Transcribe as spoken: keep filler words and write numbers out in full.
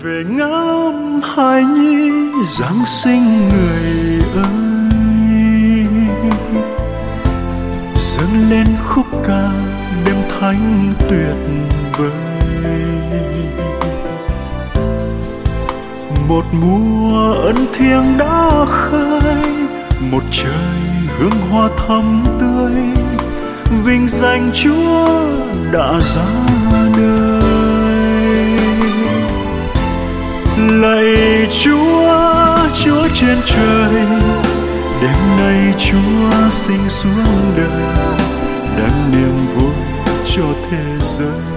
về ngắm hài nhi Giáng sinh người ơi, dâng lên khúc ca đêm thánh tuyệt vời. Một mùa ân thiêng đã khai, một trời hương hoa thắm tươi, vinh danh Chúa đã ra đời. Lạy Chúa, Chúa trên trời, đêm nay Chúa sinh xuống đời, đem niềm vui cho thế giới.